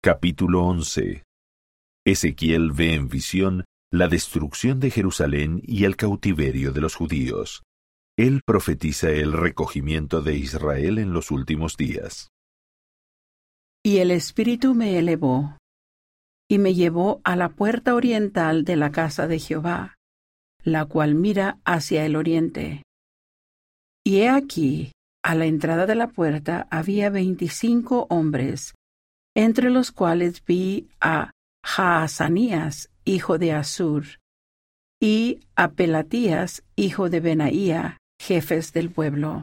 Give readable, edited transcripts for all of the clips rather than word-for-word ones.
Capítulo 11. Ezequiel ve en visión la destrucción de Jerusalén y el cautiverio de los judíos. Él profetiza el recogimiento de Israel en los últimos días. Y el Espíritu me elevó, y me llevó a la puerta oriental de la casa de Jehová, la cual mira hacia el oriente. Y he aquí, a la entrada de la puerta había 25 hombres, entre los cuales vi a Jaazanías, hijo de Asur, y a Pelatías, hijo de Benaía, jefes del pueblo.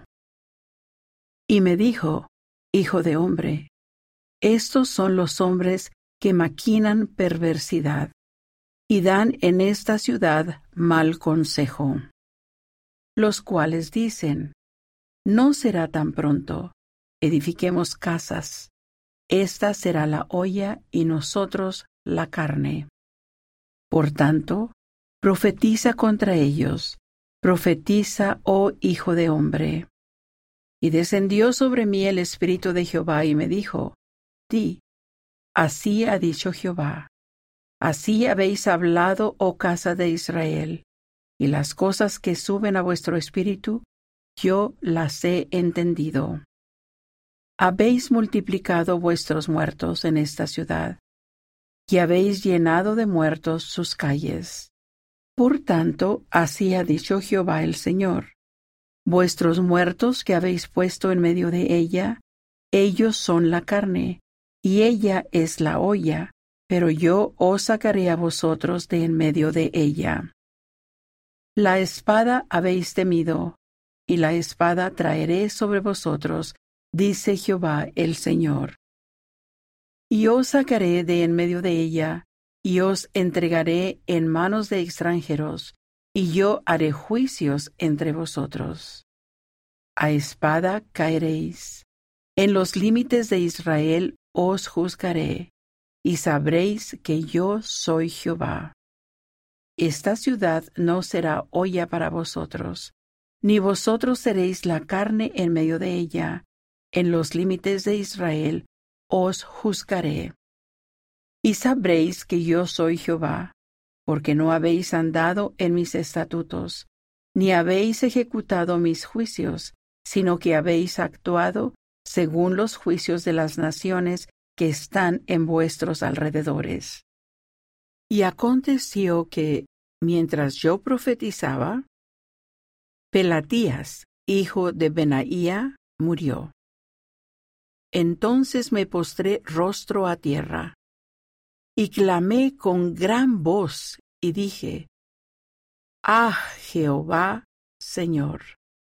Y me dijo, hijo de hombre, estos son los hombres que maquinan perversidad, y dan en esta ciudad mal consejo, los cuales dicen, no será tan pronto, edifiquemos casas, esta será la olla y nosotros la carne. Por tanto, profetiza contra ellos, profetiza, oh hijo de hombre. Y descendió sobre mí el Espíritu de Jehová y me dijo, di, así ha dicho Jehová, así habéis hablado, oh casa de Israel, y las cosas que suben a vuestro espíritu, yo las he entendido. Habéis multiplicado vuestros muertos en esta ciudad, y habéis llenado de muertos sus calles. Por tanto, así ha dicho Jehová el Señor, vuestros muertos que habéis puesto en medio de ella, ellos son la carne, y ella es la olla, pero yo os sacaré a vosotros de en medio de ella. La espada habéis temido, y la espada traeré sobre vosotros, dice Jehová el Señor. Y os sacaré de en medio de ella, y os entregaré en manos de extranjeros, y yo haré juicios entre vosotros. A espada caeréis. En los límites de Israel os juzgaré, y sabréis que yo soy Jehová. Esta ciudad no será olla para vosotros, ni vosotros seréis la carne en medio de ella. En los límites de Israel os juzgaré. Y sabréis que yo soy Jehová, porque no habéis andado en mis estatutos, ni habéis ejecutado mis juicios, sino que habéis actuado según los juicios de las naciones que están en vuestros alrededores. Y aconteció que, mientras yo profetizaba, Pelatías, hijo de Benaía, murió. Entonces me postré rostro a tierra, y clamé con gran voz, y dije, ¡Ah, Jehová, Señor!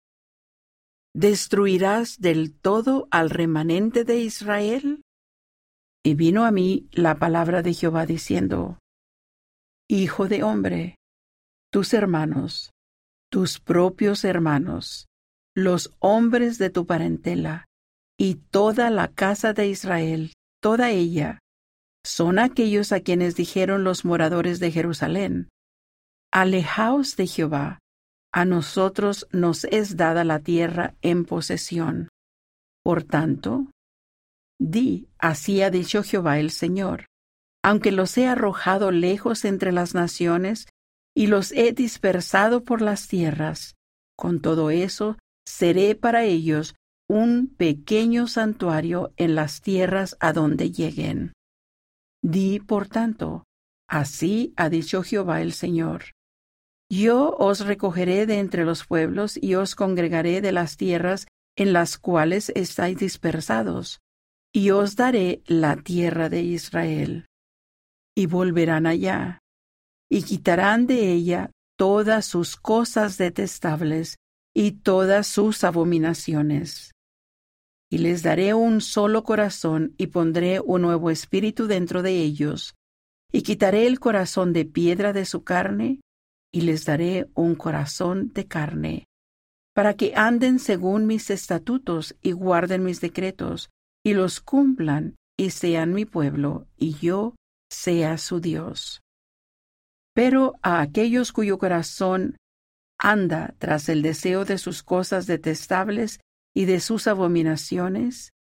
¿Destruirás del todo al remanente de Israel? Y vino a mí la palabra de Jehová diciendo, Hijo de hombre, tus hermanos, tus propios hermanos, los hombres de tu parentela, y toda la casa de Israel, toda ella, son aquellos a quienes dijeron los moradores de Jerusalén, Alejaos de Jehová, a nosotros nos es dada la tierra en posesión. Por tanto, di, así ha dicho Jehová el Señor, aunque los he arrojado lejos entre las naciones y los he dispersado por las tierras, con todo eso seré para ellos un pequeño santuario en las tierras a donde lleguen. Di, por tanto, así ha dicho Jehová el Señor. Yo os recogeré de entre los pueblos y os congregaré de las tierras en las cuales estáis dispersados, y os daré la tierra de Israel. Y volverán allá, y quitarán de ella todas sus cosas detestables y todas sus abominaciones. Y les daré un solo corazón y pondré un nuevo espíritu dentro de ellos, y quitaré el corazón de piedra de su carne, y les daré un corazón de carne, para que anden según mis estatutos y guarden mis decretos, y los cumplan, y sean mi pueblo, y yo sea su Dios. Pero a aquellos cuyo corazón anda tras el deseo de sus cosas detestables y de sus abominaciones,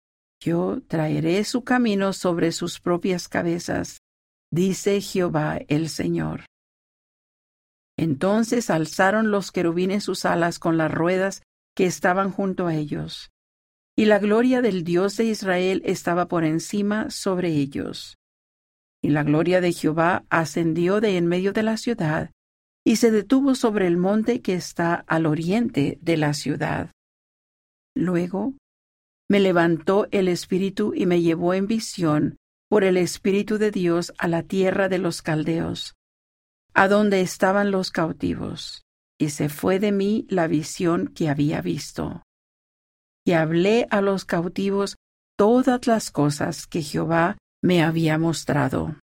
Yo traeré su camino sobre sus propias cabezas, dice Jehová el Señor. Entonces alzaron los querubines sus alas con las ruedas que estaban junto a ellos, y la gloria del Dios de Israel estaba por encima sobre ellos. Y la gloria de Jehová ascendió de en medio de la ciudad, y se detuvo sobre el monte que está al oriente de la ciudad. Luego me levantó el Espíritu y me llevó en visión por el Espíritu de Dios a la tierra de los caldeos, a donde estaban los cautivos, y se fue de mí la visión que había visto. Y hablé a los cautivos todas las cosas que Jehová me había mostrado.